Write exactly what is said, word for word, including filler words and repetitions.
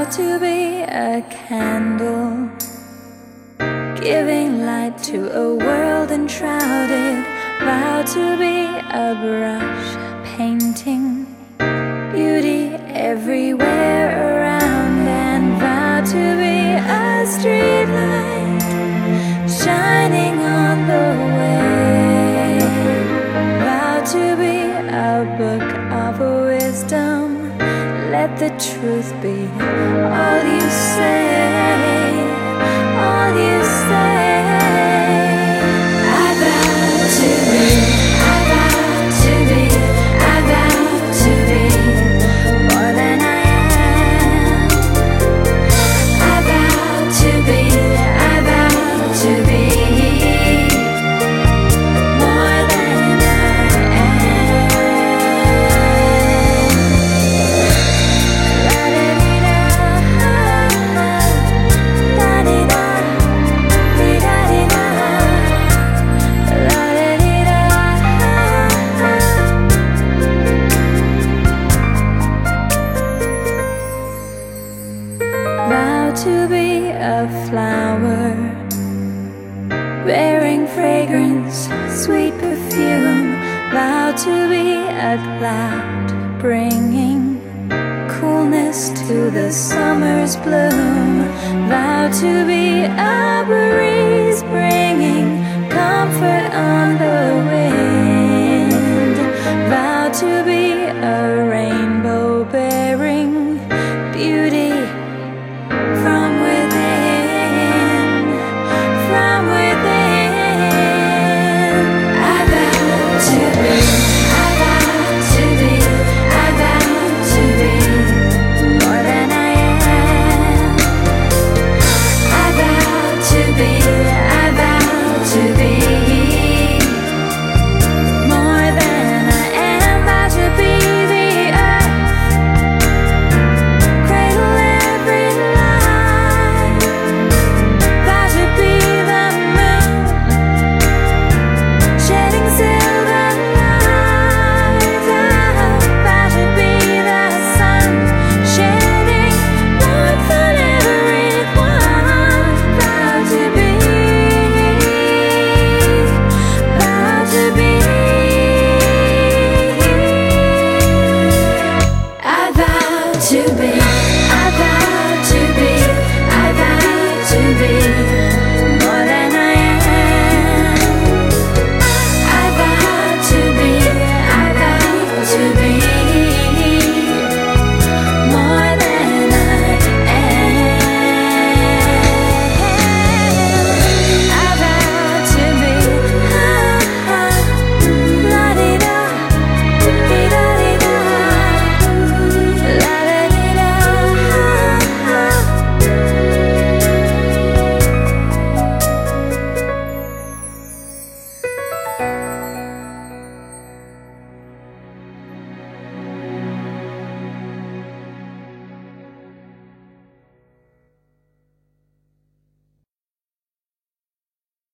to be a candle, giving light to a world enshrouded. Vow to be a brush, painting beauty everywhere around. And vow to be a street light, shining on the way. Vow to be a book of wisdom, let the truth be all you say, all you say. I vow to be, I vow to be, I vow to be more than I am. I vow to be, I vow to be more than I Vow to be a flower, bearing fragrance, sweet perfume. Vow to be a cloud, bringing coolness to the summer's bloom. Vow to be a breeze, bringing comfort on the wind. Vow to be a